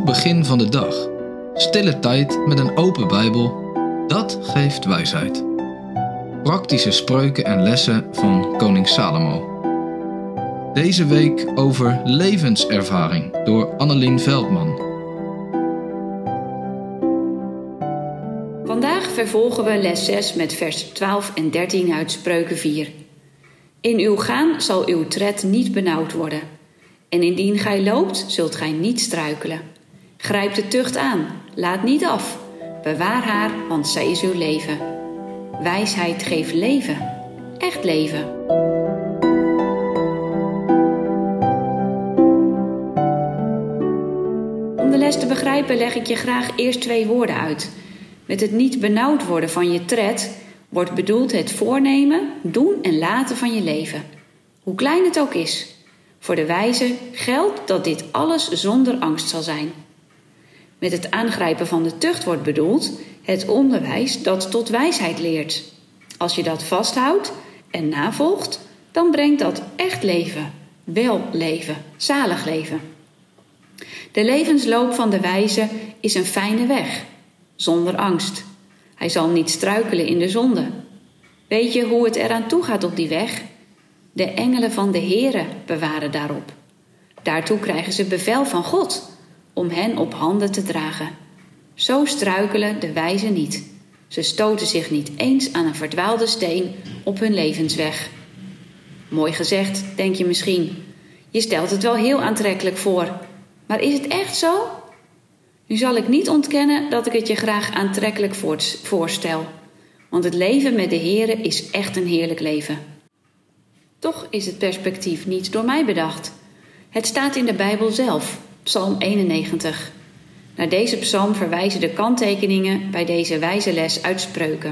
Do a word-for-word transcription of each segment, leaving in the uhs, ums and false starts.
begin van de dag. Stille tijd met een open Bijbel, dat geeft wijsheid. Praktische spreuken en lessen van koning Salomo. Deze week over levenservaring door Annelien Veldman. Vandaag vervolgen we les zes met vers twaalf en dertien uit Spreuken vier. In uw gaan zal uw tred niet benauwd worden. En indien gij loopt, zult gij niet struikelen. Grijp de tucht aan, laat niet af. Bewaar haar, want zij is uw leven. Wijsheid geeft leven, echt leven. Om de les te begrijpen leg ik je graag eerst twee woorden uit. Met het niet benauwd worden van je tred wordt bedoeld het voornemen, doen en laten van je leven. Hoe klein het ook is. Voor de wijze geldt dat dit alles zonder angst zal zijn. Met het aangrijpen van de tucht wordt bedoeld het onderwijs dat tot wijsheid leert. Als je dat vasthoudt en navolgt, dan brengt dat echt leven, wel leven, zalig leven. De levensloop van de wijze is een fijne weg, zonder angst. Hij zal niet struikelen in de zonde. Weet je hoe het eraan toe gaat op die weg? De engelen van de Here bewaren daarop. Daartoe krijgen ze bevel van God om hen op handen te dragen. Zo struikelen de wijzen niet. Ze stoten zich niet eens aan een verdwaalde steen op hun levensweg. Mooi gezegd, denk je misschien. Je stelt het wel heel aantrekkelijk voor. Maar is het echt zo? Nu zal ik niet ontkennen dat ik het je graag aantrekkelijk voorstel. Want het leven met de Here is echt een heerlijk leven. Toch is het perspectief niet door mij bedacht. Het staat in de Bijbel zelf, Psalm eenennegentig. Naar deze psalm verwijzen de kanttekeningen bij deze wijze les uit Spreuken.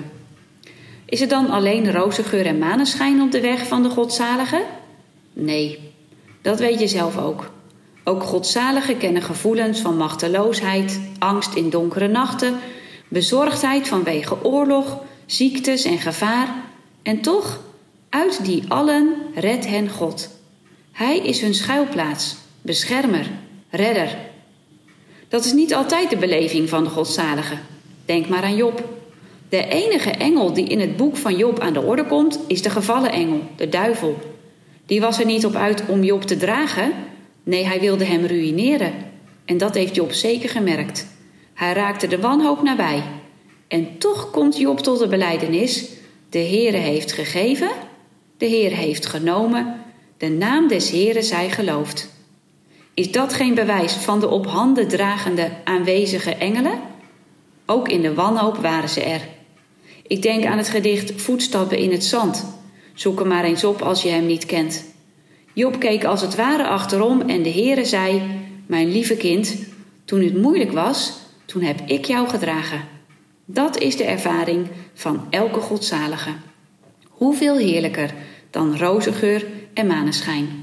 Is het dan alleen roze geur en maneschijn op de weg van de godzaligen? Nee, dat weet je zelf ook. Ook godzaligen kennen gevoelens van machteloosheid, angst in donkere nachten, bezorgdheid vanwege oorlog, ziektes en gevaar. En toch, uit die allen redt hen God. Hij is hun schuilplaats, beschermer, redder. Dat is niet altijd de beleving van de godzaligen. Denk maar aan Job. De enige engel die in het boek van Job aan de orde komt, is de gevallen engel, de duivel. Die was er niet op uit om Job te dragen. Nee, hij wilde hem ruïneren. En dat heeft Job zeker gemerkt. Hij raakte de wanhoop nabij. En toch komt Job tot de belijdenis: de Heere heeft gegeven, de Heere heeft genomen, de naam des Heeren zij geloofd. Is dat geen bewijs van de op handen dragende aanwezige engelen? Ook in de wanhoop waren ze er. Ik denk aan het gedicht Voetstappen in het zand. Zoek hem maar eens op als je hem niet kent. Job keek als het ware achterom en de Heere zei: mijn lieve kind, toen het moeilijk was, toen heb ik jou gedragen. Dat is de ervaring van elke godzalige. Hoeveel heerlijker dan rozengeur en maneschijn.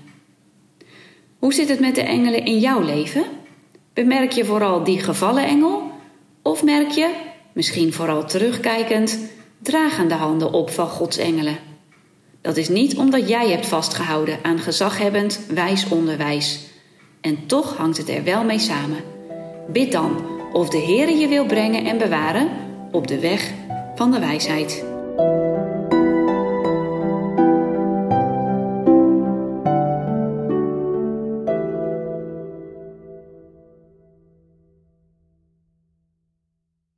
Hoe zit het met de engelen in jouw leven? Bemerk je vooral die gevallen engel? Of merk je, misschien vooral terugkijkend, dragende handen op van Gods engelen? Dat is niet omdat jij hebt vastgehouden aan gezaghebbend wijs onderwijs. En toch hangt het er wel mee samen. Bid dan of de Heere je wil brengen en bewaren op de weg van de wijsheid.